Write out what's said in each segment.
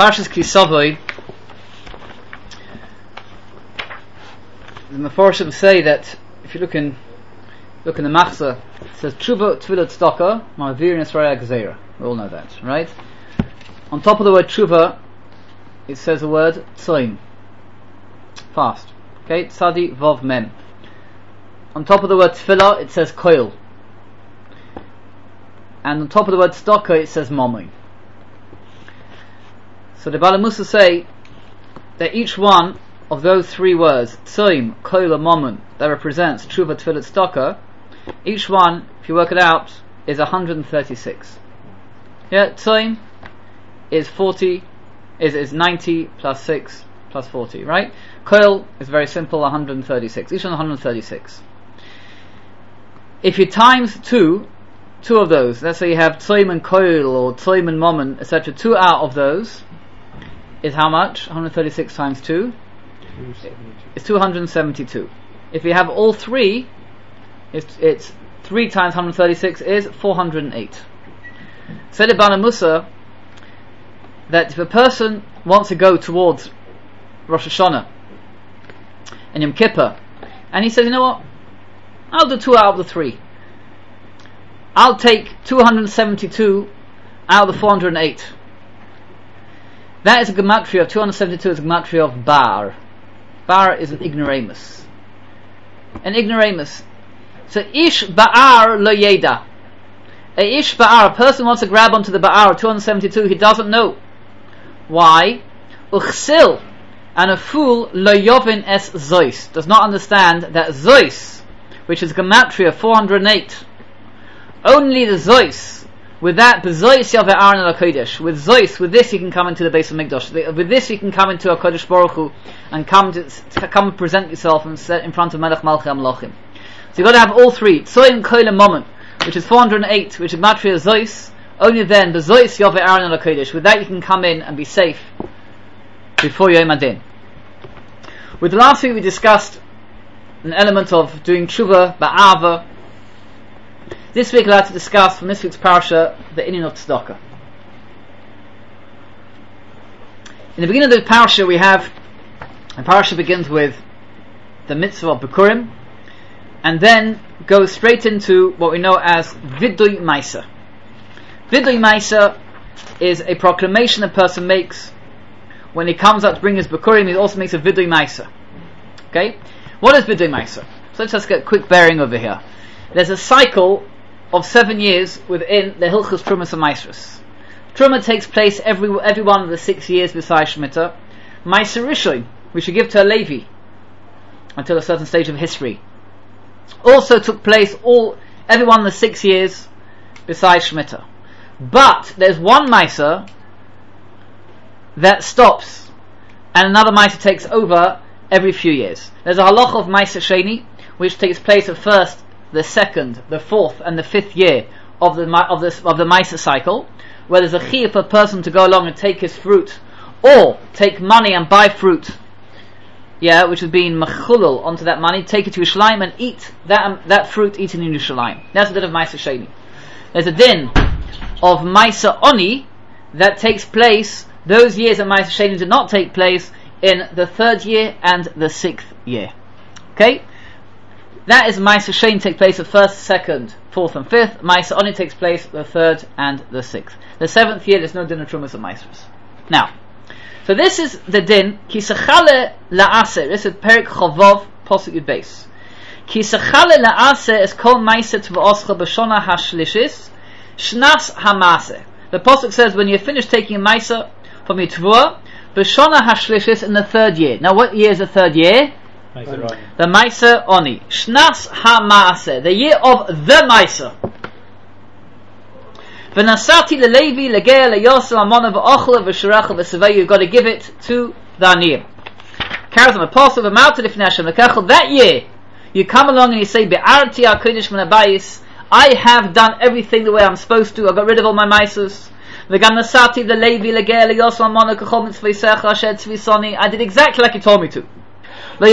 Parshas Kisavoi, the Meforshim say that if you look in the Machzah, it says Tshuva Tfilah Tzedakah Ma'avir Nisraya Gzeira. We all know that, right? On top of the word Tshuva, it says the word Tzoim, fast. Okay, Tzadi Vav Mem. On top of the word Tfilah, it says Koil. And on top of the word Tzedakah, it says Mamon. So the Baalei Mussar say that each one of those three words, Tzoim, Koil, and Mamon, that represents Tshuva, Tfilah, Tzedakah, each one, if you work it out, is 136. Yeah, Tzoim is 90 plus 6 plus 40, right? Koil is very simple, 136. Each one 136. If you times two of those, let's say you have Tzoim and Koil or Tzoim and Mamon, etc., 2 out of those is how much? 136 times 2 is 272. If you have all three, it's 3 times 136 is 408. Said the Baalei Mussar that if a person wants to go towards Rosh Hashanah and Yom Kippur, and he says, you know what, I'll do 2 out of the 3. I'll take 272 out of the 408. That is a gematria of 272 is a gematria of bar. Bar is an ignoramus. An ignoramus. So ish ba'ar lo yeda. A ish ba'ar, a person wants to grab onto the ba'ar 272, he doesn't know. Why? Uchsil, and a fool lo yovin es zois, does not understand that zois, which is gematria 408, only the zois, with that bezois yave aron al kodesh, with zois, with this you can come into the base of Mikdash, with this you can come into a Kodesh Baruch Hu and come present yourself and set in front of Melech Malchei HaMelachim. So you've got to have all three, Tzoim, Koil, and Mamon, which is 408, which is gematria zois. Only then bezois yave aron al kodesh, with that you can come in and be safe before Yom Adin. With the last week we discussed an element of doing tshuva, ba'ava. This week I'd like to discuss from this week's parasha the inyan of tzedakah. In the beginning of the parasha the parasha begins with the mitzvah of Bikurim, and then goes straight into what we know as Vidui Maisa. Vidui Maisa is a proclamation a person makes when he comes out to bring his Bikurim. He also makes a Vidui Maisa. Okay? What is Vidui Maisa? So let's just get a quick bearing over here. There's a cycle of 7 years within the Hilchos Trumas and Maisros. Truma takes place every one of the 6 years besides Shemitah. Maisa Rishon, we should give to a Levi until a certain stage of history, also took place every one of the 6 years besides Shemitah. But there's one Maisa that stops and another Maisa takes over every few years. There's a halacha of Maisa Sheni, which takes place the first, the second, the fourth, and the 5th year of the Maisa cycle, where there's a chiyuv for a person to go along and take his fruit, or take money and buy fruit, which has been mechulul onto that money, take it to Yerushalayim and eat that fruit eaten in Yerushalayim. That's a din of Maisa Sheni. There's a din of Maisa Oni that takes place, those years that Maisa Sheni did not take place, in the 3rd year and the 6th year. Okay? That is Maisa Sheni takes place the 1st, 2nd, 4th and 5th. Maisa Oni takes place the 3rd and the 6th. The 7th year there's no din of Trumas and Maisros. Now, so this is the din, Ki sechale la'aseh, this is Perik Chavov, Posuk Yud Beis. Ki sechale la'aseh is kol Maiset v'oscha b'shona ha'shlishis, shnas ha'maseh. The Posuk says when you finish taking a Maisa from your Tvua, b'shona ha'shlishis in the 3rd year. Now what year is the 3rd year? The Maisa Oni. Shnas ha'maseh, the year of the Maisa. V'nasati leLevi legea leYosef amona v'ochla v'shirecha v'sevei. You've got to give it to the Aniyim. Carries on apostle v'mauta lifnei Hashem lekachel. That year, you come along and you say, Be'arti ha'kodesh min habayis. I have done everything the way I'm supposed to. I got rid of all my Maisas. V'gam nasati leLevi legea leYosef amona kachol mitzvaysecha asher tzvisoni. I did exactly like you told me to. I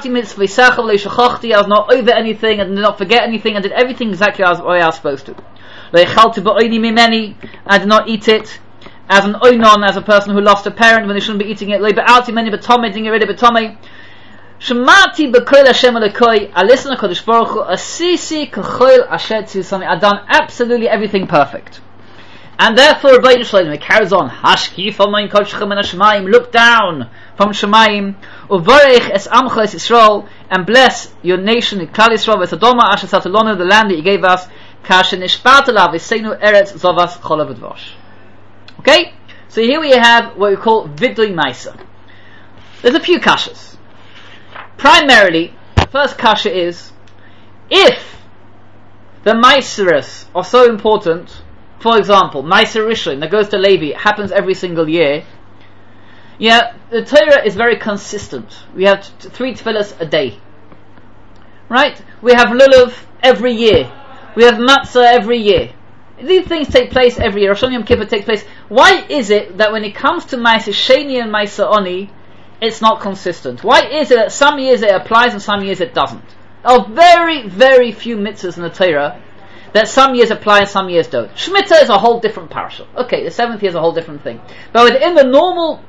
was not over anything, I did not forget anything, I did everything exactly as I was supposed to. I did not eat it, as an oinon, as a person who lost a parent when they shouldn't be eating it. Lo ba'alti meni b'tomei, didn't get rid of b'tomei. Shemati b'koil Hashem alekoi, I listen to Kodesh Baruch Hu, asisi k'choil asher tzivsani, I've done absolutely everything perfect. And therefore, Rebbeinu Shalom, it carries on, Hashkif al-mayin kodshechem min ha-shemayim, look down from Shemayim, uvarech es amcha es Yisrael, and bless your nation, Klal Yisrael, v'tadoma asher satalonu, the land that you gave us, kasher nishpat alav, v'seinu eretz zovas cholav v'dvash. Okay? So here we have what we call Vidui Maisa. There's a few kashas. Primarily, the first kasha is, if the Maiseres are so important, for example, Maiser Rishon that goes to Levi, happens every single year. Yeah, the Torah is very consistent. We have 3 tefillas a day. Right? We have Lulav every year. We have Matzah every year. These things take place every year. Rosh Hashanah Yom Kippur takes place. Why is it that when it comes to Maiser Sheni and Maiser Oni, it's not consistent? Why is it that some years it applies and some years it doesn't? There are very, very few mitzvahs in the Torah that some years apply and some years don't. Shemitah is a whole different parasha. Okay, the 7th year is a whole different thing. But within a normal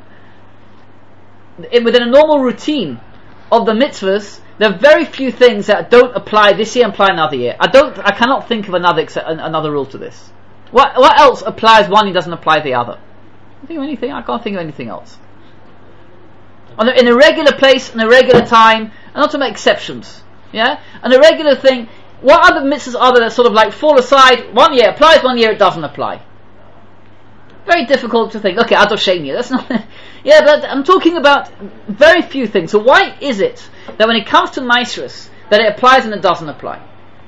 routine of the mitzvahs, there are very few things that don't apply this year and apply another year. I cannot think of another rule to this. What else applies one year doesn't apply the other? I can't think of anything else. In a regular place, in a regular time, and not to make exceptions. Yeah? And a regular thing, what other mitzvahs are there that sort of like fall aside, 1 year applies, 1 year it doesn't apply? Very difficult to think. Okay, Ador Sheni, that's not... yeah, but I'm talking about very few things. So why is it that when it comes to Maiseres, that it applies and it doesn't apply?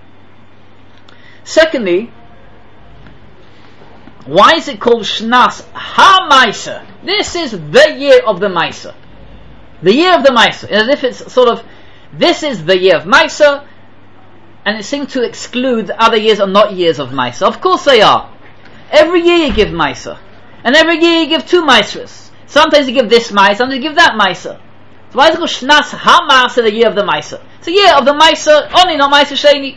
Secondly, why is it called Shnas HaMaiser? This is the year of the Maiser. The year of the Maiser. As if it's sort of, this is the year of Maiser, and it seems to exclude the other years are not years of Maiser. Of course they are. Every year you give Maiser. And every year you give 2 Maiseres. Sometimes you give this Maiser, sometimes you give that Maiser. So why is it called Shnas HaMaiser, the year of the Maiser? It's the year of the Maiser, only not Maiser Sheni.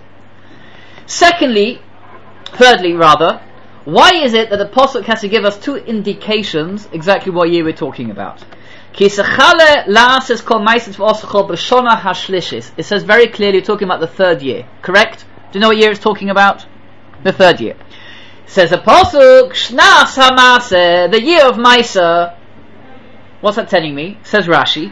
Thirdly, why is it that the Pasuk has to give us 2 indications exactly what year we're talking about? It says very clearly talking about the 3rd year. Correct? Do you know what year it's talking about? The 3rd year. It says the Pasuk, Shnas HaMaaseh, the year of Maiser. What's that telling me? It says Rashi.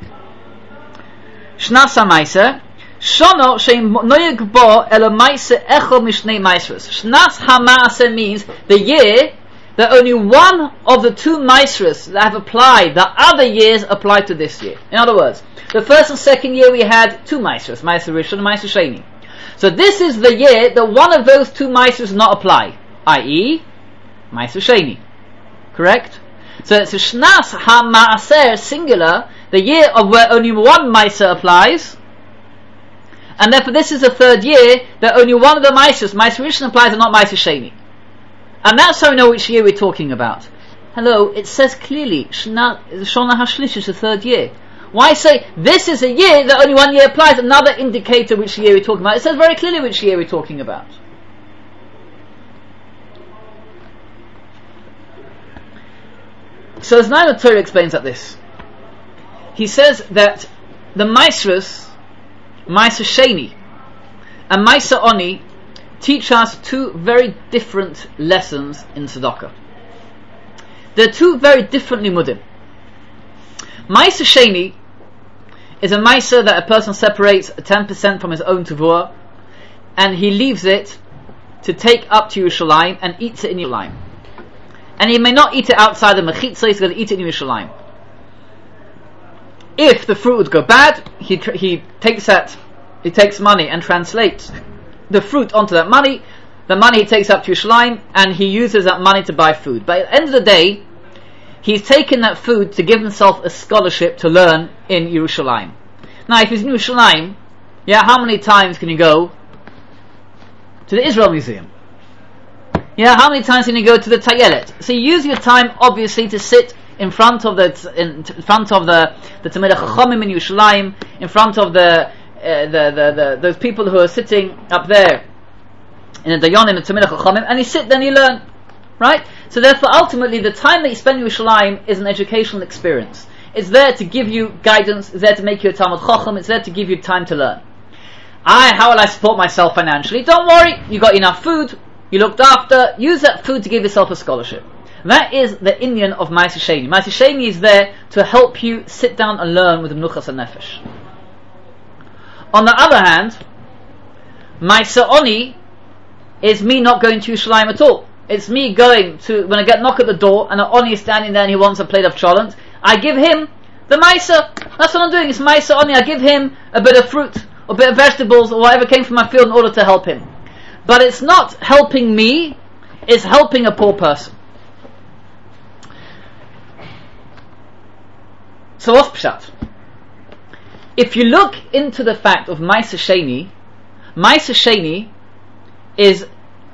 Shnas HaMaaseh, Shono she'im noyeg bo ela Maiser echol mishnei Maiseres. Shnas HaMaaseh means the year that only one of the 2 Maiseres that have applied, the other years apply to this year. In other words, the 1st and 2nd year we had 2 Maiseres, Maiser Rishon and Maiser Sheni. So this is the year that one of those 2 Maiseres does not apply, i.e., Maiser Sheni. Correct? So it's a Shnas HaMaaser, singular, the year of where only one Maiser applies, and therefore this is the 3rd year that only one of the Maiseres, Maiser Rishon applies and not Maiser Sheni. And that's how we know which year we're talking about. Hello, it says clearly, Shona HaShlish is the 3rd year. Why say, this is a year that only 1 year applies, another indicator which year we're talking about? It says very clearly which year we're talking about. So as Naim Torah explains like this, he says that the Maiseres, Maiser Sheni, and Maiser Oni, teach us 2 very different lessons in Tzedakah. They're 2 very different limudim. Maiser Sheni is a Maiser that a person separates 10% from his own Tavua, and he leaves it to take up to Yerushalayim and eats it in Yerushalayim. And he may not eat it outside the Mechitza, he's going to eat it in Yerushalayim. If the fruit would go bad, he takes money and translates the fruit onto that money. The money he takes up to Yerushalayim, and he uses that money to buy food. But at the end of the day, he's taken that food to give himself a scholarship to learn in Yerushalayim. Now, if he's in Yerushalayim, how many times can you go to the Israel Museum? How many times can you go to the Tayelet? So you use your time, obviously, to sit in front of the Talmidei Chachamim in Yerushalayim, in front of those people who are sitting up there in the Dayanim and the Talmidei Chachamim, and you sit, then you learn, right? So therefore, ultimately, the time that you spend in Yerushalayim is an educational experience. It's there to give you guidance, it's there to make you a Talmud Chacham, it's there to give you time to learn. How will I support myself financially? Don't worry, you got enough food, you looked after, use that food to give yourself a scholarship. That is the inyan of Ma'aseh Sheni. Ma'aseh Sheni is there to help you sit down and learn with the Menuchas HaNefesh. On the other hand, Ma'aseh Oni is me not going to Yerushalayim at all. It's me going to, when I get knock at the door and the Oni is standing there and he wants a plate of cholent, I give him the Ma'aseh. That's what I'm doing, it's Ma'aseh Oni. I give him a bit of fruit, or a bit of vegetables, or whatever came from my field in order to help him. But it's not helping me, it's helping a poor person. So what's Pshat? If you look into the fact of Ma'aseh Sheni is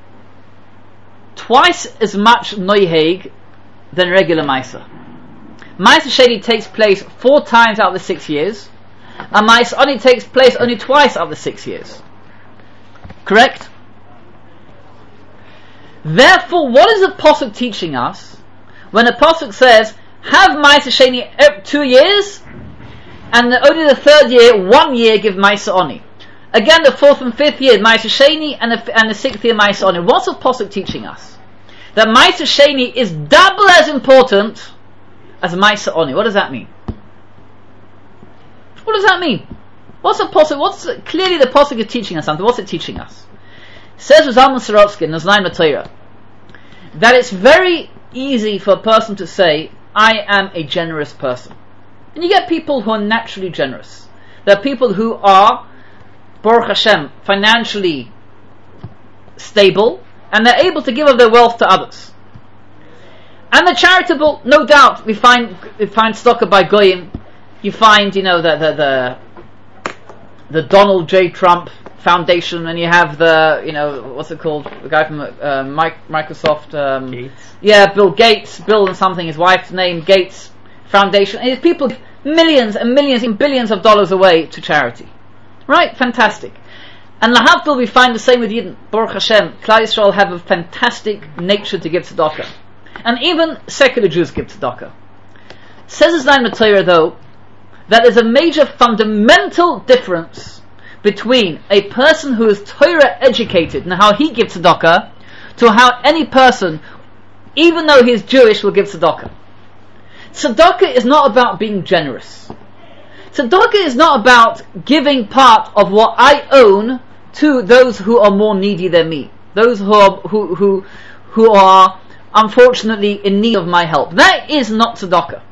twice as much Noiheg than regular Ma'aseh. Ma'aseh Sheni takes place 4 times out of the 6 years, and Ma'aseh Oni takes place only twice out of the 6 years. Correct? Therefore, what is the Pasuk teaching us when the Pasuk says, have Ma'aseh Sheni 2 years, and only the 3rd year, 1 year, give Ma'aseh Oni? Again, the 4th and 5th year, Ma'aseh Sheni, and the 6th year, Ma'aseh Oni. What's the Pasuk teaching us? That Ma'aseh Sheni is double as important as Ma'aseh Oni. What does that mean? What does that mean? What's the Pasuk? Clearly the Pasuk is teaching us something. What's it teaching us? Says Zalman Sorotsky in Naznaim L'Torah that it's very easy for a person to say, I am a generous person. And you get people who are naturally generous. There are people who are, Baruch Hashem, financially stable, and they're able to give of their wealth to others. And the charitable, no doubt, we find tzedakah by Goyim. You find, the Donald J. Trump Foundation, and you have the, what's it called? The guy from Microsoft. Gates. Yeah, Bill Gates, Bill and something, his wife's name, Gates Foundation. And people give millions and millions and billions of dollars away to charity. Right? Fantastic. And lahavdil, we find the same with Yidden. Baruch Hashem, Klal Yisrael have a fantastic nature to give tzedakah. And even secular Jews give tzedakah. Says Islam Torah, though, that there's a major fundamental difference between a person who is Torah educated and how he gives tzedakah to how any person, even though he is Jewish, will give tzedakah. Tzedakah is not about being generous. Tzedakah is not about giving part of what I own to those who are more needy than me, those who are unfortunately in need of my help. That is not tzedakah.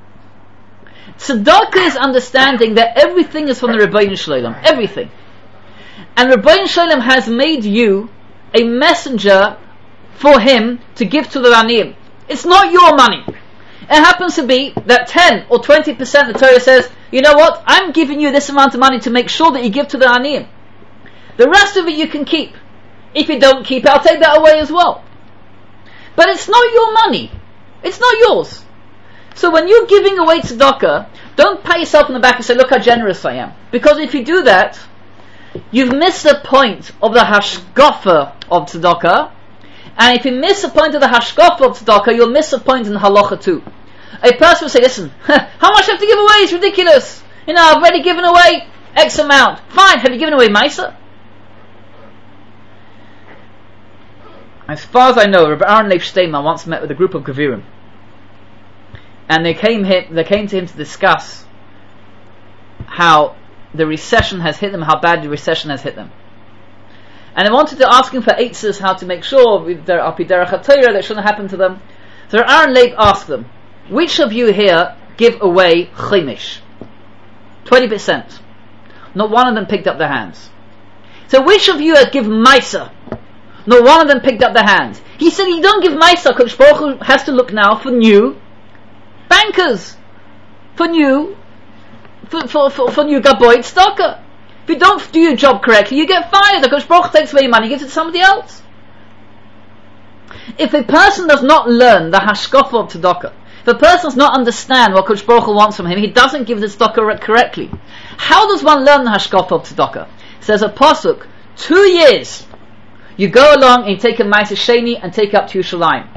Tzedakah is understanding that everything is from the Rebbeinu Shalom, everything. And Rebbeinu Shalom has made you a messenger for him to give to the Aniyim. It's not your money. It happens to be that 10 or 20% the Torah says, you know what, I'm giving you this amount of money to make sure that you give to the Aniyim. The rest of it you can keep. If you don't keep it, I'll take that away as well. But it's not your money. It's not yours. So when you're giving away tzedakah, don't pat yourself on the back and say, look how generous I am. Because if you do that, you've missed the point of the hashkafa of tzedakah. And if you miss the point of the hashkafa of tzedakah, you'll miss the point in halacha too. A person will say, listen, how much I have to give away? It's ridiculous. I've already given away X amount. Fine, have you given away Maisa? As far as I know, Rabbi Aaron Leif Steinman once met with a group of Gevirim. And they came to him to discuss how the recession has hit them, how bad the recession has hit them. And they wanted to ask him for eitzes, how to make sure that shouldn't happen to them. So Aaron Leib asked them, which of you here give away chimish? 20%. Not one of them picked up their hands. So which of you give Maisa? Not one of them picked up their hands. He said, you don't give Maisa, because Baruch Hu has to look now for new bankers, for new gaboid tzedakah. If you don't do your job correctly, you get fired. Because Baruch takes away your money, gives it to somebody else. If a person does not learn the hashkafa of tzedakah, if a person does not understand what Kodesh Baruch Hu wants from him, he doesn't give the tzedakah correctly. How does one learn the hashkafa of tzedakah? It says a pasuk, 2 years. You go along and you take a Ma'aseh Sheni and take up to Yerushalayim.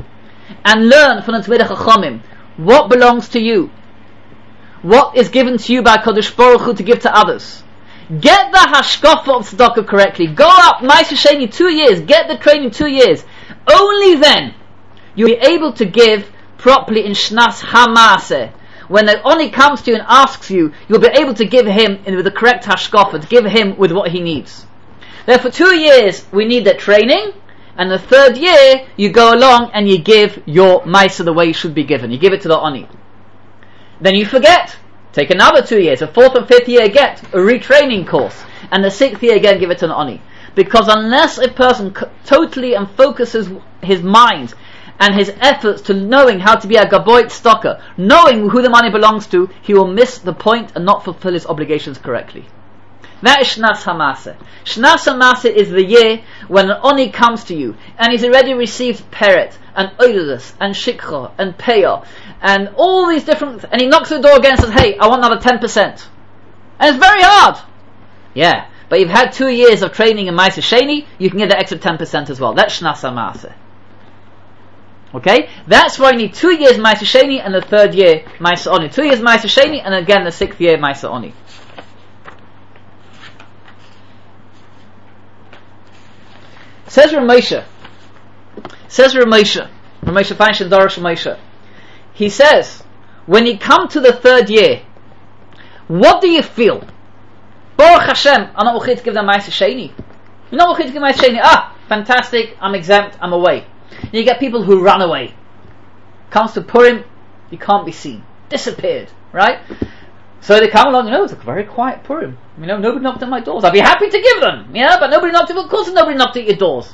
and learn from the Talmidei Chachamim what belongs to you, what is given to you by Kodesh Baruch Hu to give to others. Get the hashkafa of tzedakah correctly. Go up Ma'aser Sheni 2 years. Get the training 2 years. Only then you'll be able to give properly in Shnas HaMaaseh. When the Oni comes to you and asks you, you'll be able to give him with the correct hashkafa, to give him with what he needs. Therefore, 2 years we need that training, and the 3rd year you go along and you give your Ma'aser the way it should be given. You give it to the Oni. Then you forget. Take another 2 years, a 4th and 5th year get a retraining course, and the 6th year again give it to an Oni. Because unless a person totally and focuses his mind and his efforts to knowing how to be a Gaboit Stocker, knowing who the money belongs to, he will miss the point and not fulfill his obligations correctly. That is Shnas HaMaaseh. Shnas HaMaaseh is the year when an Oni comes to you and he's already received Peret and Oilus and Shikha and Peah and all these different, and he knocks the door again and says, hey, I want another 10%. And it's very hard. Yeah, but you've had 2 years of training in Ma'aser Sheni, you can get the extra 10% as well. That's Shnas HaMaaseh. Okay? That's why you need 2 years Ma'aser Sheni and the 3rd year Ma'aser Oni. 2 years Ma'aser Sheni and again the 6th year Ma'aser Oni. Says Ramosha Feinstein Dorish Ramosha. He says, when you come to the 3rd year, what do you feel? Baruch Hashem, I'm not going to give them Ma'aser Sheni. You're not going to give Ma'aser Sheni. Ah, fantastic, I'm exempt, I'm away. You get people who run away. Comes to Purim, you can't be seen. Disappeared, right? So they come along, it's a very quiet Purim. Nobody knocked at my doors. I'd be happy to give them, but nobody knocked at, of course nobody knocked at your doors.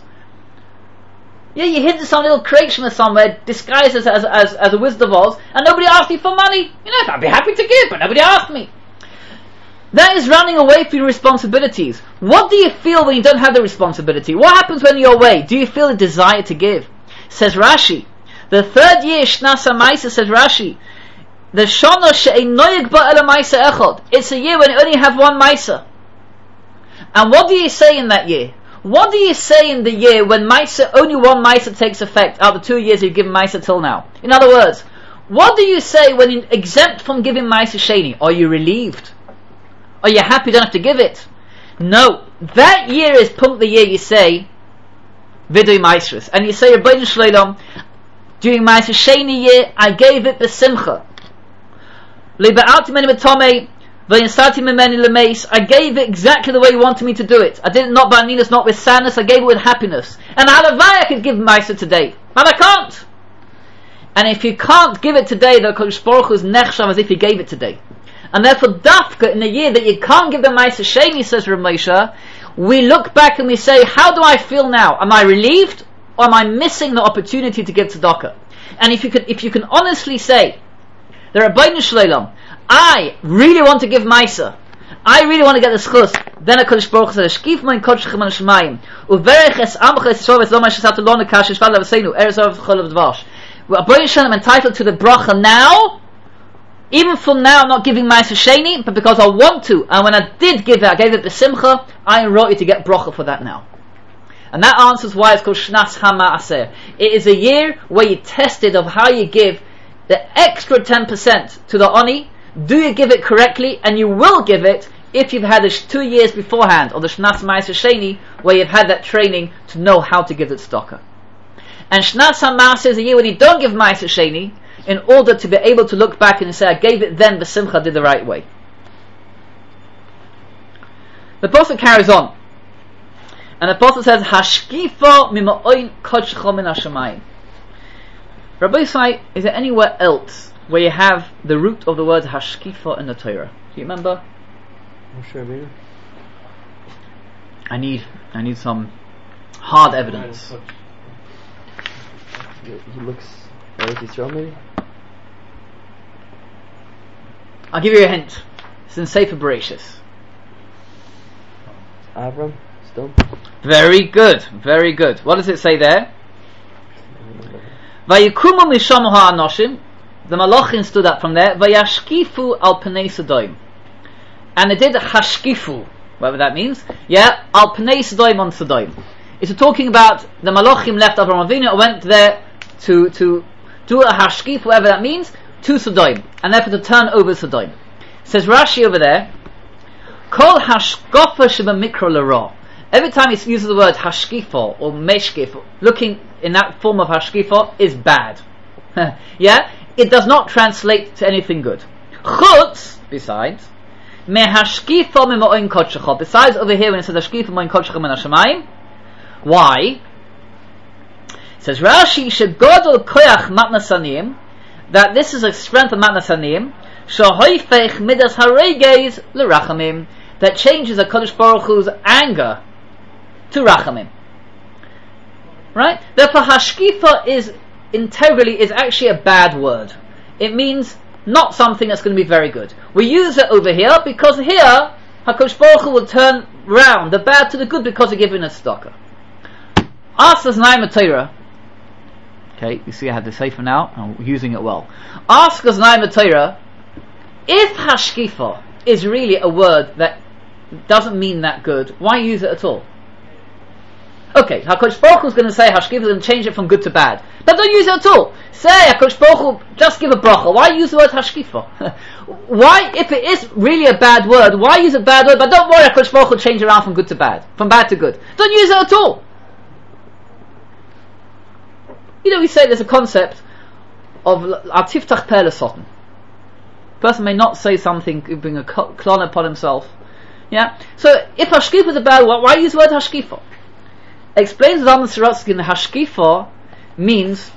Yeah, you hid in some little creation somewhere, disguised as a Wizard of Oz, and nobody asked you for money. I'd be happy to give, but nobody asked me. That is running away from your responsibilities. What do you feel when you don't have the responsibility? What happens when you're away? Do you feel a desire to give? Says Rashi, the 3rd year, Shnas HaMaaseh, says Rashi, the Shana she'ein noyeg ba ela Ma'aser echad. It's a year when you only have one Ma'aser. And what do you say in that year? What do you say in the year when only one Ma'aser takes effect out of the 2 years you've given Ma'aser till now? In other words, what do you say when you're exempt from giving Ma'aser Sheni? Are you relieved? Are you happy you don't have to give it? No. That year is the year you say Vidui Ma'aseris. And you say, Rabbeinu Shloilom, during Ma'aser Sheni year, I gave it b'simcha. Liba'ati meni b'tomei, v'yinsati mimeni l'meis. I gave it exactly the way you wanted me to do it. I did it not by neediness, not with sadness. I gave it with happiness. And halavai I could give Ma'aser today, but I can't. And if you can't give it today, the Kodesh Baruch Hu is nechshav as if you gave it today. And therefore, dafka, in the year that you can't give the Ma'aser Sheni, says Ramosha, we look back and we say, how do I feel now? Am I relieved, or am I missing the opportunity to give tzedakah? And if you can honestly say, the Rabbeinu Shloilom, I really want to give Ma'aser, I really want to get the schus, then a Kodesh Baruch Hu says, Shkif moin kodshechem an shemayim, uverech es amcha es shov es lo ma shesatu lo nekash shvad lavasenu, eretz of cholav dvash. Rabbeinu Shloilom, I'm entitled to the bracha now, even from now I'm not giving Ma'aser Sheni, but because I want to, and when I did give it, I gave it the simcha, I wrote you to get bracha for that now. And that answers why it's called Shnas HaMaaseh. It is a year where you tested of how you give the extra 10% to the Oni. Do you give it correctly? And you will give it if you've had the 2 years beforehand, or the Shnas Ma'aser Sheni, where you've had that training to know how to give the tzedakah. And Shnas HaMaaseh is a year when you don't give Ma'aser Sheni, in order to be able to look back and say, I gave it then, the simcha did the right way. The Pasuk carries on. And the Pasuk says, Hashkifa mima'oin kodshcha min hashamayim. Rabbi Yisai, is there anywhere else where you have the root of the word Hashkifa in the Torah? Do you remember? I'm sure, maybe. I need some hard evidence. He looks Eretz maybe? I'll give you a hint. It's in Sefer Bereshis. Avram, still? Very good, very good. What does it say there? Vayikumu mishamu ha'anoshim. The Malachim stood up from there. Vayashkifu al pnei Sodom. And they did hashkifu, whatever that means. Yeah, al pnei Sodom on Sodom. It's talking about the Malachim left Avraham Avinu and went there to do a hashkif, whatever that means, to Sodom, and therefore to turn over Sodom. Says Rashi over there, Kol hashkofa sheba mikro l'ra. Every time he uses the word hashkifa or meshkif, looking in that form of hashkifa is bad. Yeah? It does not translate to anything good. Chutz, besides, me hashkifa me ma'oin kodshecha. Besides over here when it says hashkifa ma'oin kodshecha min hashamayim. Why? It says Rashi, shegodol koyach matnasanim, that this is a strength of matnasanim, shahoifech midas hareges l'rachamim, that changes a Kadosh Baruch Hu's anger to rachamim. Right? Therefore, hashkifa is integrally is actually a bad word. It means not something that's going to be very good. We use it over here because here HaKadosh Baruch Hu will turn round the bad to the good because of giving a tzedakah. Ask us Naim Torah. Okay, you see I have the sefer now. I'm using it well. Ask us Naim Torah if hashkifa is really a word that doesn't mean that good. Why use it at all? Okay, HaKadosh Baruch Hu is going to say hashkifa and change it from good to bad. But don't use it at all. Say HaKadosh Baruch Hu, just give a bracha. Why use the word hashkifa? Why, if it is really a bad word, why use a bad word? But don't worry, HaKadosh Baruch Hu will change it around from good to bad, from bad to good. Don't use it at all. You know, we say there's a concept of atiftach per lesoten. A person may not say something, bring a klon upon himself. Yeah. So if hashkifa is a bad word, why use the word hashkifa? Explains Zalman Sorotsky, the hashkifa means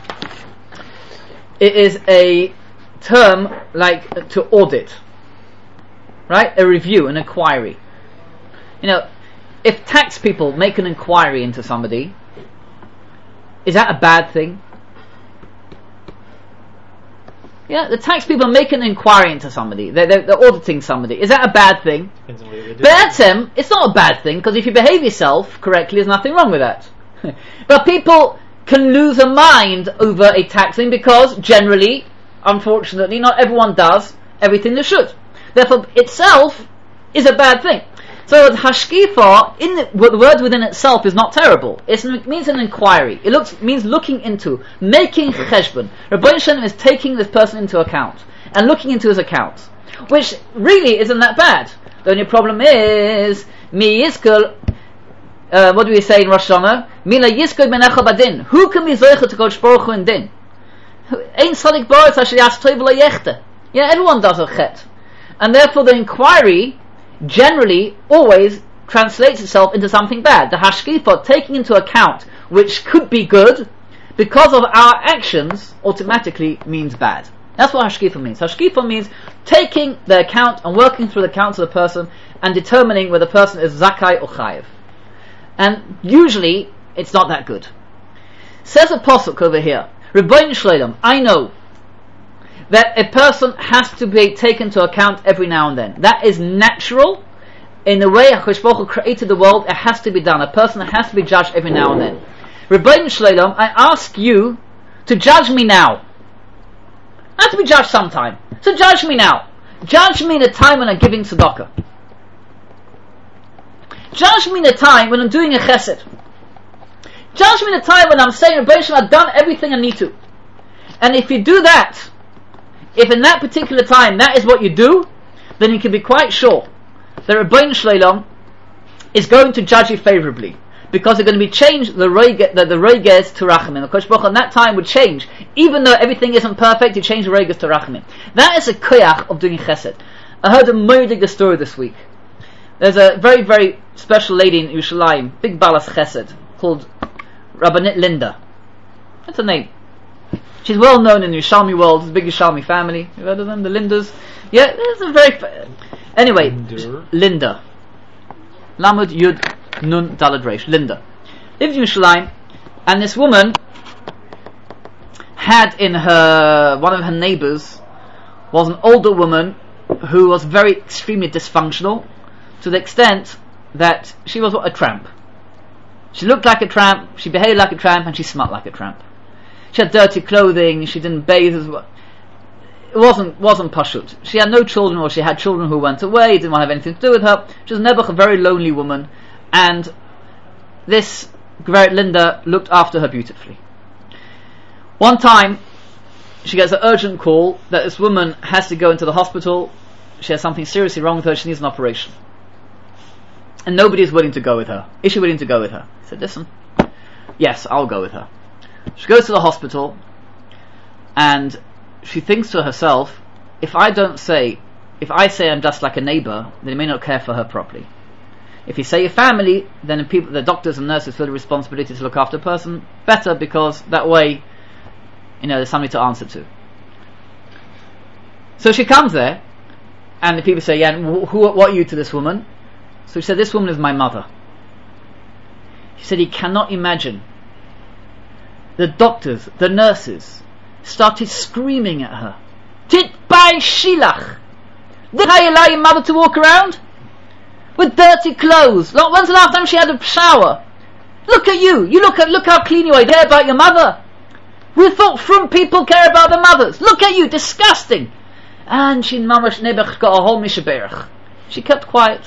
it is a term like to audit, right? A review, an inquiry. You know, if tax people make an inquiry into somebody, is that a bad thing? Yeah, the tax people make an inquiry into somebody. They're auditing somebody. Is that a bad thing? Be'etzem, it's not a bad thing, because if you behave yourself correctly, there's nothing wrong with that. But people can lose a mind over a taxing because generally, unfortunately, not everyone does everything they should. Therefore, itself is a bad thing. So hashkifa, the word within itself is not terrible. It means an inquiry. It means looking into, making cheshbon. Rabbi Shem is taking this person into account and looking into his accounts, which really isn't that bad. The only problem is mi yiskel. What do we say in Rosh Hashanah? Mila yiskel benecha badin. Who can be zoicha to Kodesh Baruch Hu in din? Ein sadik baritz asher yas tov lo yechte. Yeah, everyone does a chet, and therefore the inquiry generally always translates itself into something bad. The hashkifa, taking into account which could be good because of our actions, automatically means bad. That's what hashkifa means. Hashkifa means taking the account and working through the accounts of the person and determining whether the person is zakai or chayiv. And usually it's not that good. Says a pasuk over here, Rebbeinu Shloim, I know that a person has to be taken into account every now and then. That is natural. In the way HaKadosh Baruch Hu created the world, it has to be done. A person has to be judged every now and then. Rebbeinu Shloim, I ask you to judge me now. I have to be judged sometime. So judge me now. Judge me in a time when I'm giving tzedakah. Judge me in a time when I'm doing a chesed. Judge me in a time when I'm saying, Rebbeinu Shloim, I've done everything I need to. And if you do that, if in that particular time that is what you do, then you can be quite sure that Rebbeinu Shloim is going to judge you favourably, because they're going to be changed the reiges to rachamim. The Kodesh Baruch Hu in that time would change, even though everything isn't perfect. You change the reiges to rachamim. That is a koyach of doing chesed. I heard a moediger story this week. There's a very very special lady in Yerushalayim, big balas chesed, called Rabbanit Linda. That's her name. She's well known in the Yerushalmi world. It's a big Yerushalmi family. You've heard of them, the Lindas? Yeah, it's a very... Anyway, Linda. Lamed Yud Nun Dalad Reish. Linda. Lived in Yerushalayim, and this woman had in her... One of her neighbours was an older woman who was very extremely dysfunctional, to the extent that she was a tramp. She looked like a tramp, she behaved like a tramp, and she smelled like a tramp. She had dirty clothing, she didn't bathe as well. It wasn't pashut. She had no children, or she had children who went away, didn't want to have anything to do with her. She was never a very lonely woman, and this Gveret Linda looked after her beautifully. One time, she gets an urgent call that this woman has to go into the hospital. She has something seriously wrong with her. She needs an operation. And nobody is willing to go with her. Is she willing to go with her? He said, listen, yes, I'll go with her. She goes to the hospital, and she thinks to herself, if I say I'm just like a neighbor, then he may not care for her properly. If you say your family, then the doctors and nurses feel the responsibility to look after a person better, because that way, there's somebody to answer to. So she comes there, and the people say, what are you to this woman? So she said, this woman is my mother. He said he cannot imagine. The doctors, the nurses, started screaming at her. Titbai shilach! Did I allow your mother to walk around? With dirty clothes. When's the last time she had a shower? Look at you! Look how clean you are. You care about your mother? We thought from people care about their mothers. Look at you, disgusting! And she mamash nebech got a whole mishaberach. She kept quiet.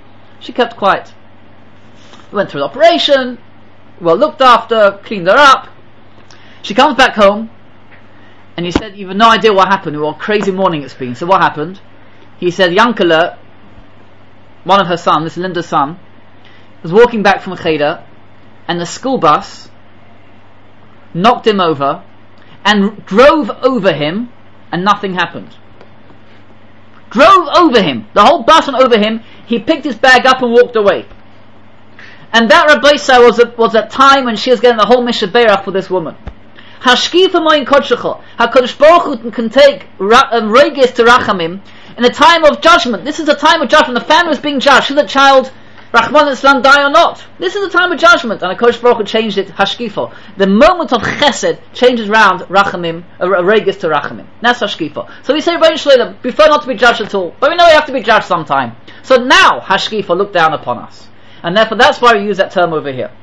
Went through an operation, well looked after, cleaned her up. She comes back home, and he said, you've no idea what happened. What a crazy morning it's been. So what happened? He said, Yankele, one of her sons, this Linda's son, was walking back from Cheder, and the school bus knocked him over, and drove over him, and nothing happened. Drove over him. The whole bus went over him. He picked his bag up and walked away. And that Rabbi was a time when she was getting the whole Mishaberach for this woman. Hashkifa moin kodshecha. HaKadosh Baruch Hu can take regis to Rachamim in a time of judgment. This is a time of judgment. The family is being judged. Should the child, Rahman Islam, die or not? This is a time of judgment. And HaKadosh Baruch Hu changed it, Hashkifa. The moment of Chesed changes round Rachamim, regis to Rachamim. That's Hashkifa. So we say, Rebbeinu Shleilim, prefer not to be judged at all. But we know we have to be judged sometime. So now, Hashkifa, look down upon us. And therefore that's why we use that term over here.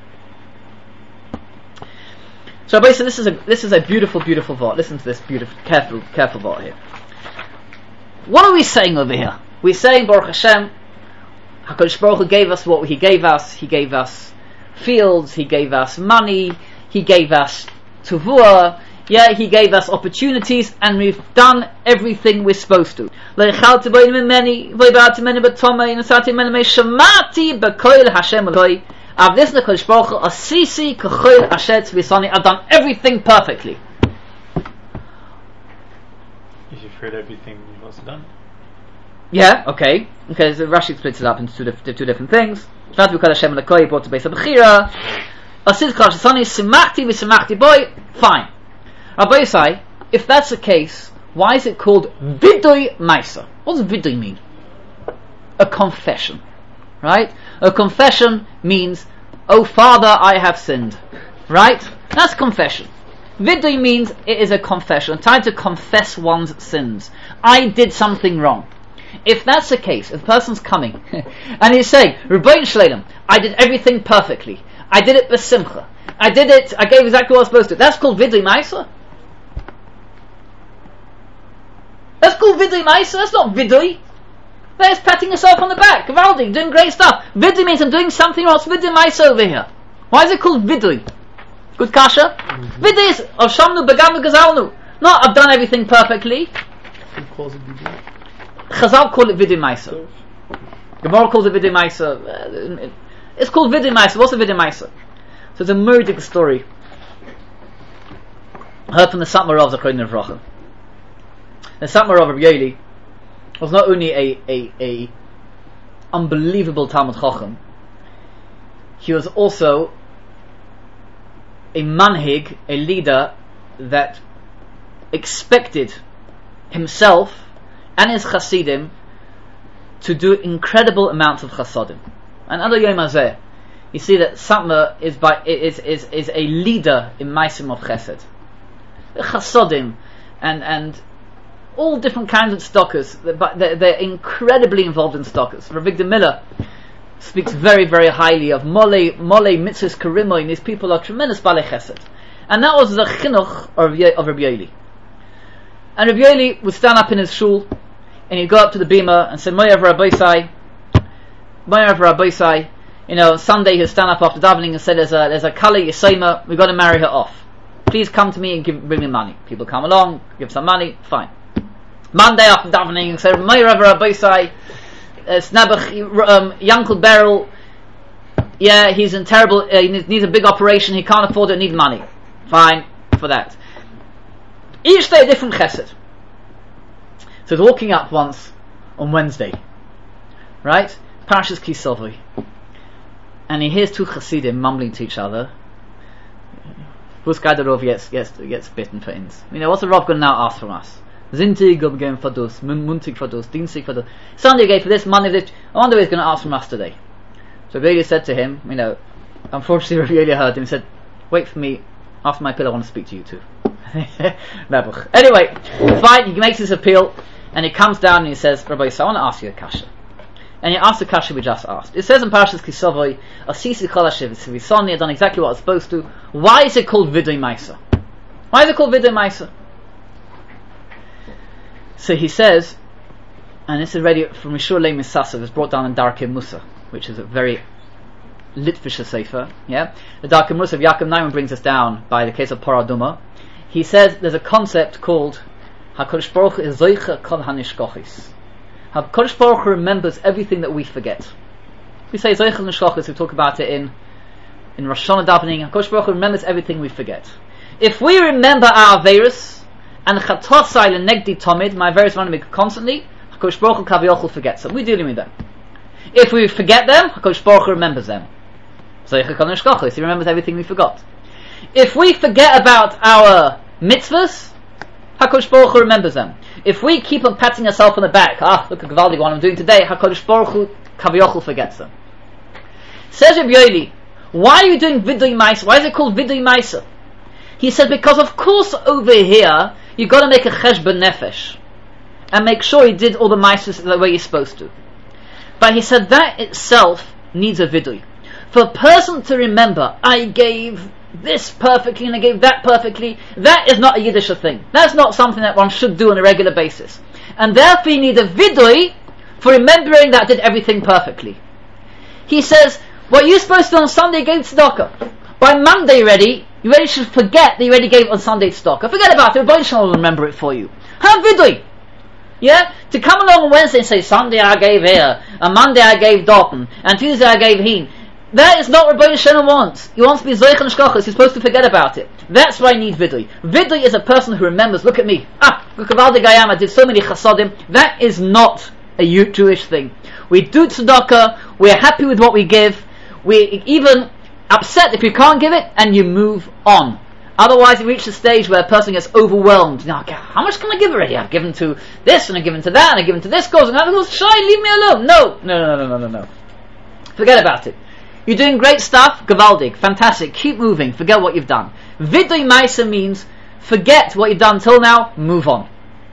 So basically this is a beautiful, beautiful thought. Listen to this beautiful, careful thought here. What are we saying over here? We're saying, Baruch Hashem, HaKadosh Baruch Hu gave us what He gave us. He gave us fields, He gave us money, He gave us tuvua, He gave us opportunities, and we've done everything we're supposed to. I've done everything perfectly. Is you've heard everything you've also done? Yeah, okay. So Rashi splits it up into two different things. Fine. Rabbi Yisai, if that's the case, why is it called Vidui Maisa? What does Vidui mean? A confession. Right? A confession means, oh Father, I have sinned. Right? That's confession. Vidui means it is a confession, time to confess one's sins. I did something wrong. If that's the case, if a person's coming and he's saying, Rebbeinu Shleilim, I did everything perfectly. I did it b'simcha. I gave exactly what I was supposed to. That's called Vidui Maisa? That's called Vidui Maisa? That's not Vidui. That's patting yourself on the back. Gavaldi, doing great stuff. Vidui means I'm doing something else. Vidui Maisa over here. Why is it called Vidui? Good kasha? Vidui is Shamnu Beganu Gazalnu. Not I've done everything perfectly. Who calls it Vidui? Chazal call it Vidui Maisa. Gemara calls it Vidui Maisa. It's called Vidui Maisa. What's a Vidui Maisa? So it's a murdic story. I heard from the Satmar Rav Zechron Livracha. The Satmar Rav Rabbi Yeli was not only a unbelievable Talmud Chacham, he was also a manhig, a leader that expected himself and his chassidim to do incredible amounts of chassadim. And Adar Yom Hazeh, you see that Satmar is a leader in Maisim of Chesed. The chassadim and all different kinds of stockers, but they're incredibly involved in stockers. Rav Victor Miller speaks very, very highly of Mole Mitzvahs Karimo, and these people are tremendous Balei Chesed. And that was the chinuch of Rabbi Yeli. And Rabbi Yeli would stand up in his shul, and he'd go up to the bima and say, Moyav Rabbi Sai. Sunday he'd stand up after davening and say, there's a Kali Yisayma, we've got to marry her off. please come to me and bring me money. People come along, give some money, fine. Monday after davening, say, Yankel Beryl, yeah, he's in terrible, he needs a big operation, he can't afford it, needs money. Fine, for that. Each day a different chesed. So he's walking up once on Wednesday, right? Parashas Kisovoi. And he hears two chassidim mumbling to each other. Who's guy the Rav gets bitten for ins? What's the Rav going to now ask from us? Zintig geben fadus, muntig fadus, dienstig fadus. Sunday gave for this, Monday for this. I wonder what he's going to ask from us today. So Rabbi said to him, unfortunately Rabbi heard him, he said, wait for me, after my appeal I want to speak to you too. Anyway, fine, he makes his appeal, and he comes down and he says, Rabbi, so I want to ask you a kasha. And he asks the kasha we just asked. It says in Parashas Kisovoi, Asisi Kol Hashem Visoni, I've done exactly what I was supposed to. Why is it called Vidui Maisa? Why is it called Vidui Maisa? So he says, and this is already from Rishur Leim Misasa, it's brought down in Darkei Musa, which is a very Litvisha sefer. Yeah, the Darkei Musa of Yaakov Naiman brings us down by the case of Paraduma. He says there's a concept called HaKadosh Baruch Hu is Zoicha Kol HaNishkochis. HaKadosh Baruch Hu remembers everything that we forget. We say Zoicha Nishkochis, we talk about it in Rosh Hashanah davening. HaKadosh Baruch Hu remembers everything we forget. If we remember our Averis, and Chatosai Lenegdi Tomid, my Averis run constantly, HaKadosh Baruch Hu Kaviyachol forgets them. We're dealing with them. If we forget them, HaKadosh Baruch Hu remembers them. Zoicha Kol Nishkochis, he remembers everything we forgot. If we forget about our mitzvahs, HaKadosh Baruch Hu remembers them. If we keep on patting ourselves on the back, look at Gavaldi what I'm doing today, HaKadosh Baruch Hu Kaviyachol forgets them. Says Rabbi Yoeli, why are you doing Vidui Maisa? Why is it called Vidui Maisa? He said, because of course over here, you've got to make a cheshbon nefesh, and make sure you did all the Maisas the way you're supposed to. But he said that itself needs a Vidui. For a person to remember, I gave this perfectly and I gave that perfectly, that is not a Yiddish thing. That's not something that one should do on a regular basis. And therefore you need a vidui for remembering that I did everything perfectly. He says, what you're supposed to do on Sunday, you gave tzedakah. By Monday you already should forget that you already gave on Sunday tzedakah. Forget about it, Rebbeinu Shalom will remember it for you. Have vidui. Yeah? To come along on Wednesday and say, Sunday I gave here, and Monday I gave Dalton, and Tuesday I gave Heen. That is not what Rebbeinu Shalom wants. He wants to be Zoich and Shkochas. He's supposed to forget about it. That's why I need Vidui. Vidui is a person who remembers, look at me. Look at Valdi Gayam, I did so many chasadim. That is not a Jewish thing. We do tzedakah, we're happy with what we give, we're even upset if you can't give it, and you move on. Otherwise you reach the stage where a person gets overwhelmed. Now, how much can I give already? I've given to this, and I've given to that, and I've given to this cause, and that goes, shy, leave me alone. No. Forget about it. You're doing great stuff, Gavaldig, fantastic, keep moving, forget what you've done. Vidui Maisa means, forget what you've done till now, move on.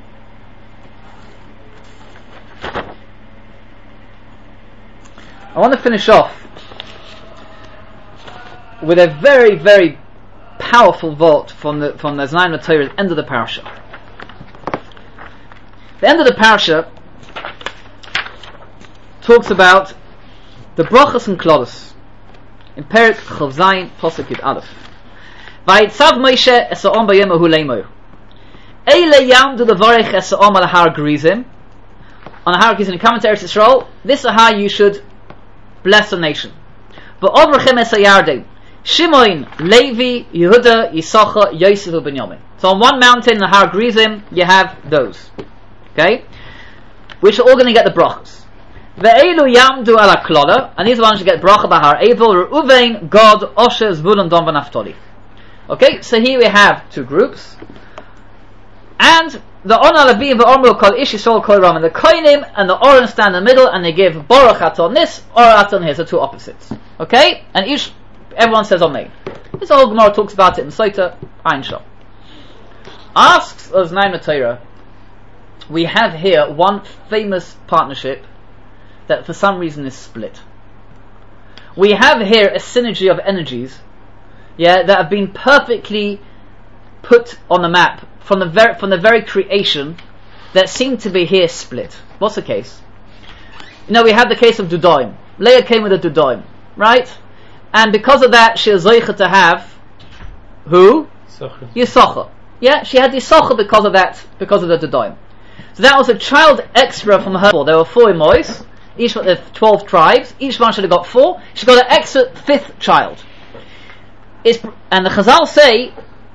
I want to finish off with a very, very powerful vote from the Znaim Torah, end of the parasha. The end of the parasha talks about the brachas and klodos. In Perek Chav Zayin, Pasuk Yud Aleph. Vayitzav Moshe es ha'om b'yom hahu leimor. Eile yamdu levarech es ha'om al har Gerizim. On the har Gerizim, in commentary to Yisrael, this is how you should bless a nation. V'ovrachem es ha'yardem. Shimon, Levi, Yehuda, Yisachar, Yosef, and Benjamin. So on one mountain in the har Gerizim, you have those. Okay? Which are all going to get the brachas. Ve'elu yamdu ala kloda, and these ones should get bracha bahar Evel, Reuven, Gad, Osher, Zvulun, Dan, Naftali. Okay, so here we have two groups, and the Ona Levi and the Ormul called Ish Yisrael Kol Ram, and the Koinim and the Oren stand in the middle, and they give Baruch Aton this, or Aton here, so two opposites. Okay, and everyone says Amen. This whole Gemara talks about it in Sota Ein Shal. Asks us Znaim Torah, we have here one famous partnership that for some reason is split. We have here a synergy of energies, that have been perfectly put on the map from the very creation, that seem to be here split. What's the case? We have the case of Dudaim. Leah came with a Dudaim, right? And because of that, she is zoicha to have who? Yisachar. Yeah, she had Yisachar because of that, because of the Dedoim. So that was a child extra from her. There were 4 Imois, each one, 12 tribes, each one should have got 4. She got an extra 5th child. And the Chazal say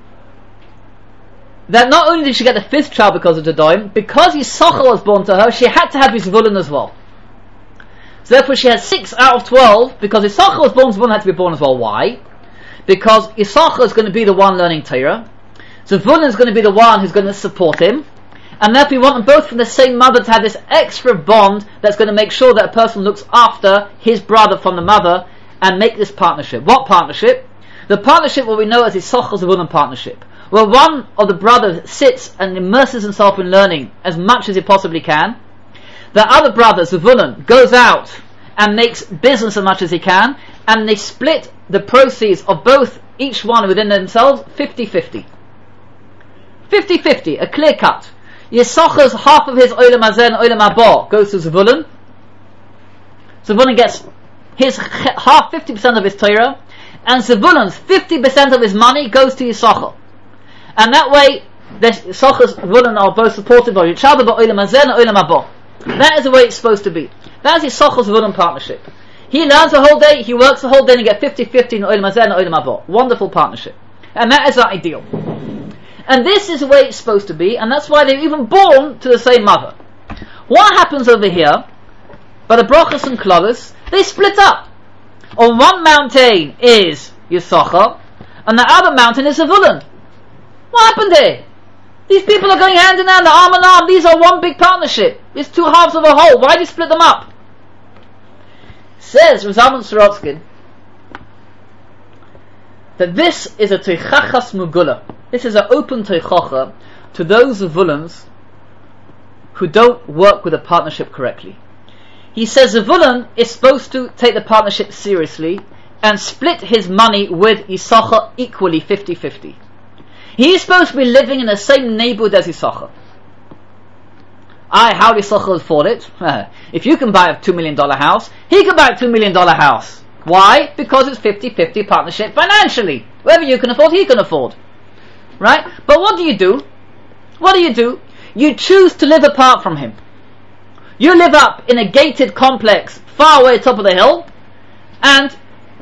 that not only did she get the 5th child because of the Dedoim, because Yisachar was born to her, she had to have Yisvulun as well. So therefore she has 6 out of 12, because Yisachar was born, Zvulun had to be born as well. Why? Because Yisachar is going to be the one learning Torah, Zvulun is going to be the one who's going to support him, and therefore we want them both from the same mother to have this extra bond that's going to make sure that a person looks after his brother from the mother and make this partnership. What partnership? The partnership what we know as Yisachar Zvulun partnership, where one of the brothers sits and immerses himself in learning as much as he possibly can. The other brother, Zvulun, goes out and makes business as much as he can, and they split the proceeds of both, each one within themselves, 50-50. 50-50, a clear cut. Yisachar's half of his Olam Hazeh and Olam Haba goes to Zvulun. Zvulun gets his half, 50% of his Torah, and Zvulun's 50% of his money goes to Yisachar. And that way, the Yisachar's Zvulun are both supported by each other, by Olam Hazeh and Olam Haba. That is the way it's supposed to be. That's Yisachar's Zvulun partnership. He learns the whole day, he works the whole day, and you get 50-50 in Olam Hazeh and Olam Haba. Wonderful partnership. And that is our ideal. And this is the way it's supposed to be, and that's why they're even born to the same mother. What happens over here, by the Brachos and Klolos, they split up. On one mountain is Yisachar, and the other mountain is Zvulun. What happened there? These people are going hand in hand, arm in arm. These are one big partnership. It's 2 halves of a whole. Why do you split them up? Says Rav Zalman Sorotzkin that this is a teichachas mugula. This is an open teichacha to those Zvuluns who don't work with a partnership correctly. He says Zvulun is supposed to take the partnership seriously and split his money with Yisachar equally, 50-50. He's supposed to be living in the same neighborhood as Yisachar. How do Yisachar afford it? If you can buy a $2 million house, he can buy a $2 million house. Why? Because it's 50-50 partnership financially. Whatever you can afford, he can afford. Right? But what do? What do? You choose to live apart from him. You live up in a gated complex far away top of the hill, and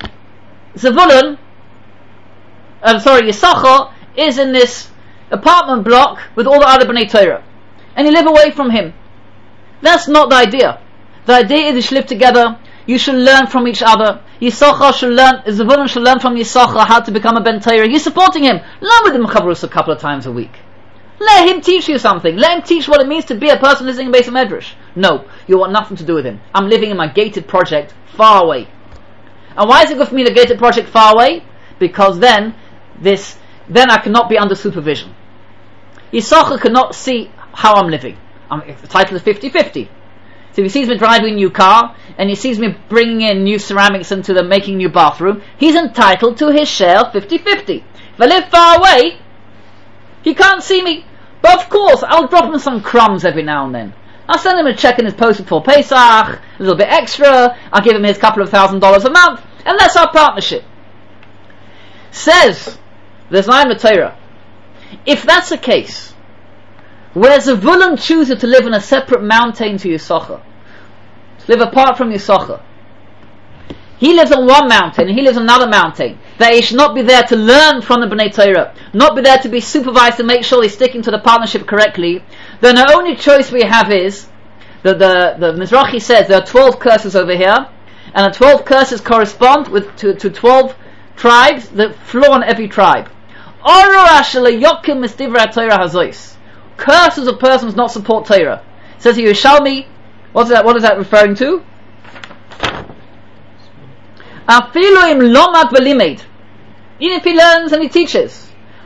Yisachar is in this apartment block with all the other Bnei Torah, and you live away from him. That's not the idea. The idea is you should live together. You should learn from each other. Zvulun should learn from Yisachar how to become a Ben Torah. You're supporting him. Learn with him Chavrus a couple of times a week. Let him teach you something. Let him teach what it means to be a person living in Beis Medrash. No, you want nothing to do with him. I'm living in my gated project far away. And why is it good for me to gated project far away? Because then I cannot be under supervision. Yisachar cannot see how I'm living. The title is 50-50. So if he sees me driving a new car, and he sees me bringing in new ceramics into making a new bathroom, he's entitled to his share 50-50. If I live far away, he can't see me. But of course, I'll drop him some crumbs every now and then. I'll send him a check in his post before Pesach, a little bit extra, I'll give him his couple of $1,000s a month, and that's our partnership. Says there's Na'im Torah, if that's the case, where Zvulun chooses to live in a separate mountain to Yisachar, to live apart from Yisachar, he lives on one mountain and he lives on another mountain, that he should not be there to learn from the Bnei Torah, not be there to be supervised to make sure he's sticking to the partnership correctly, then the only choice we have is that the Mizrahi says there are 12 curses over here, and the 12 curses correspond to 12 tribes that flow on every tribe. Curses of persons not support Torah. It says here, Yerushalmi, what is that referring to? Even if he learns and he teaches,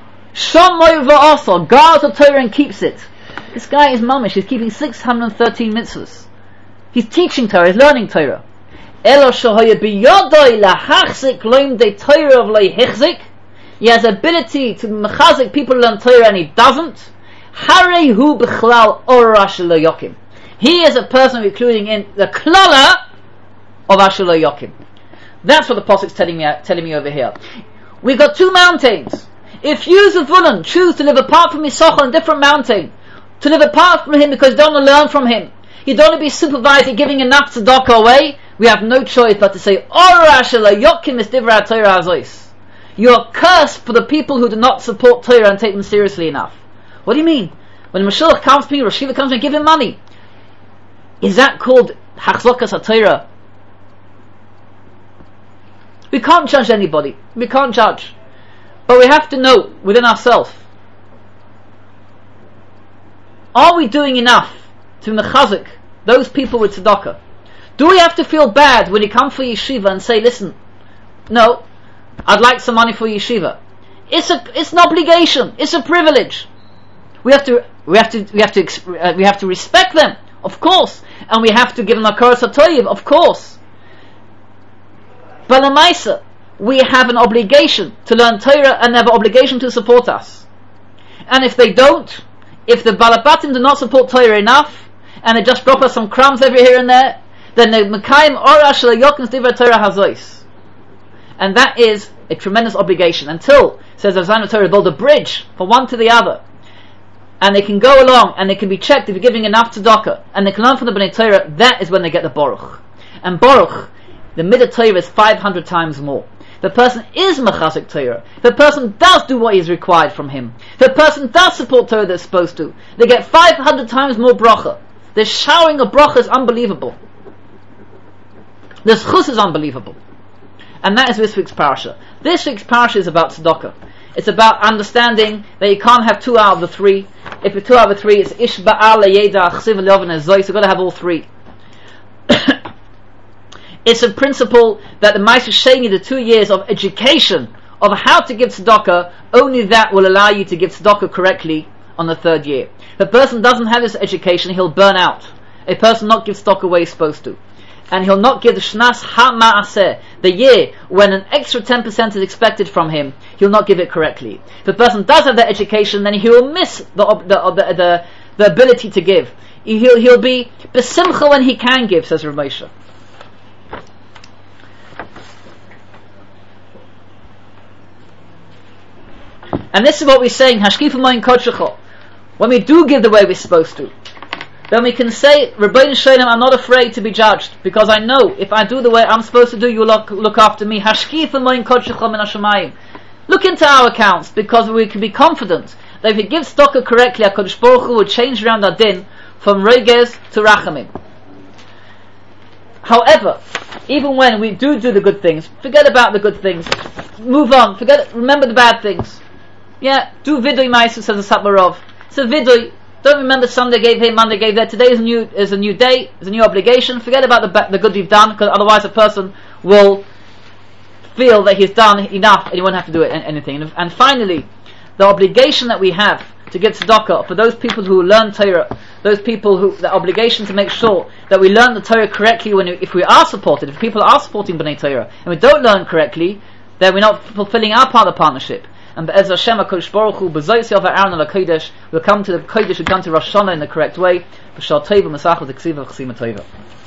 guards the Torah and keeps it. This guy is mamish, he's keeping 613 mitzvahs. He's teaching Torah, he's learning Torah. He has ability to mechazik people learn Torah and he doesn't. He is a person including in the klala of Asher Lo Yokim. That's what the Pasuk's telling me over here. We've got 2 mountains. If you, Zavunan, choose to live apart from Yisachar on a different mountain, to live apart from him because you don't want to learn from him, you don't want to be supervised, you're giving enough tzedakah away, we have no choice but to say, you are cursed for the people who do not support Torah and take them seriously enough. What do you mean? When Mashiach comes to me, Rosh Hashiva comes to me, give him money. Is that called Hachzokas HaTorah? We can't judge anybody. We can't judge. But we have to know within ourselves, are we doing enough to mechazik those people with tzedakah? Do we have to feel bad when you come for yeshiva and say, listen, no, I'd like some money for yeshiva? It's an obligation. It's a privilege. We have to respect them, of course, and we have to give them a koros hatoyiv, of course. But l'maisa, we have an obligation to learn Torah and have an obligation to support us. And if they don't, if the balabatim do not support Torah enough, and they just drop us some crumbs every here and there, then the mekayim ora shel yokens divrei Torah hazois. And that is a tremendous obligation. Until, says Azan Torah, build a bridge from one to the other, and they can go along and they can be checked if you're giving enough tzedakah, and they can learn from the Bnei Torah. That is when they get the Baruch. And Baruch, the midah Torah, is 500 times more. The person is mechazik Torah. The person does do what is required from him. The person does support Torah they're supposed to. They get 500 times more bracha. The showering of bracha is unbelievable. The schus is unbelievable. And that is this week's parasha. This week's parasha is about tzedakah. It's about understanding that you can't have 2 out of the 3. If you're 2 out of the 3, it's ish ba'al yeda achsiv le'oven ezoy. So you've got to have all 3. It's a principle that the Ma'aser Sheni, the 2 years of education of how to give tzedakah, only that will allow you to give tzedakah correctly on the 3rd year. If a person doesn't have this education, he'll burn out. A person not give tzedakah where he's supposed to. And he'll not give the Shnas HaMa'aseh, the year when an extra 10% is expected from him, he'll not give it correctly. If a person does have that education, then he will miss the ability to give. He'll be besimcha when he can give, says Rav Moshe. And this is what we're saying, Hashkifa Moin Kodshecho. When we do give the way we're supposed to, then we can say, Rabbeinu Shalom, I'm not afraid to be judged, because I know if I do the way I'm supposed to do, you will look after me. Hashkifa Moin Kodshecho min hashamayim. Look into our accounts, because we can be confident that if we give tzedakah correctly, HaKadosh Baruch Hu will change around our din from regez to rachamim. However, even when we do the good things, forget about the good things. Move on. Remember the bad things. Yeah, do vidui ma'aser, says the Satmarov. It's a vidui. Don't remember Sunday gave here, Monday gave there. Today is a new day, is a new obligation. Forget about the good you've done, because otherwise a person will feel that he's done enough and he won't have to do anything. And finally, the obligation that we have to give tzedakah for those people who learn Torah, those people who, the obligation to make sure that we learn the Torah correctly if we are supported, if people are supporting Bnei Torah, and we don't learn correctly, then we're not fulfilling our part of the partnership. And Be'ez Hashem HaKadosh Baruch Hu B'zoyis Yov HaAron Al HaKodesh, we'll come to the Kodesh, we'll come to Rosh Hashanah in the correct way. B'shal Tova Masach V'Teksiva V'Chsima Tova.